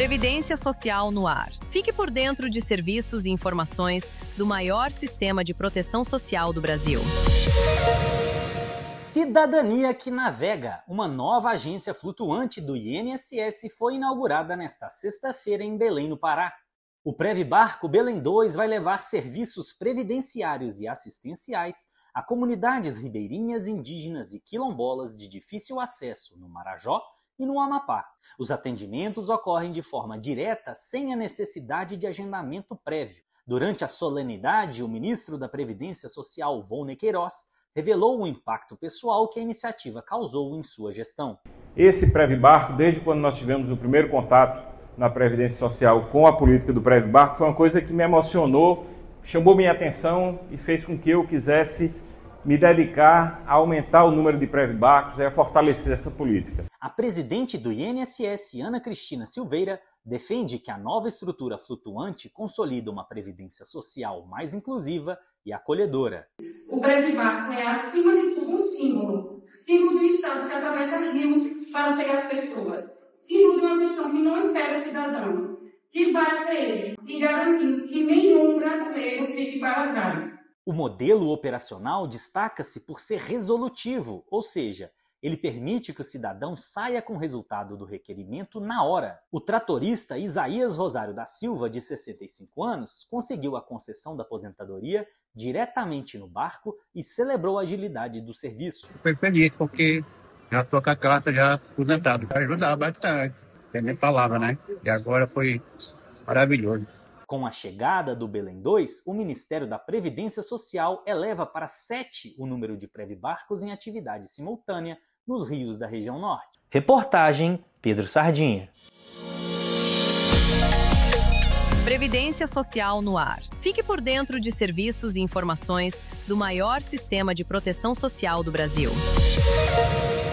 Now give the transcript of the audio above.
Previdência Social no ar. Fique por dentro de serviços e informações do maior sistema de proteção social do Brasil. Cidadania que Navega, uma nova agência flutuante do INSS, foi inaugurada nesta sexta-feira em Belém, no Pará. O Previbarco Belém 2 vai levar serviços previdenciários e assistenciais a comunidades ribeirinhas, indígenas e quilombolas de difícil acesso no Marajó e no Amapá. Os atendimentos ocorrem de forma direta, sem a necessidade de agendamento prévio. Durante a solenidade, o ministro da Previdência Social, Volney Queiroz, revelou o impacto pessoal que a iniciativa causou em sua gestão. Esse Previbarco, desde quando nós tivemos o primeiro contato na Previdência Social com a política do Previbarco, foi uma coisa que me emocionou, chamou minha atenção e fez com que eu quisesse me dedicar a aumentar o número de Previbarcos e a fortalecer essa política. A presidente do INSS, Ana Cristina Silveira, defende que a nova estrutura flutuante consolida uma previdência social mais inclusiva e acolhedora. O Previbarco é, acima de tudo, um símbolo do Estado que através rios para chegar às pessoas, símbolo de uma gestão que não espera o cidadão, que vai para ele e garantir que nenhum brasileiro fique para trás. O modelo operacional destaca-se por ser resolutivo, ou seja, ele permite que o cidadão saia com o resultado do requerimento na hora. O tratorista Isaías Rosário da Silva, de 65 anos, conseguiu a concessão da aposentadoria diretamente no barco e celebrou a agilidade do serviço. Fiquei feliz porque já estou com a carta já aposentado. Vai ajudar bastante. Tem nem palavra, né? E agora foi maravilhoso. Com a chegada do Belém 2, o Ministério da Previdência Social eleva para 7 o número de Previbarcos em atividade simultânea nos rios da região norte. Reportagem Pedro Sardinha. Previdência Social no ar. Fique por dentro de serviços e informações do maior sistema de proteção social do Brasil.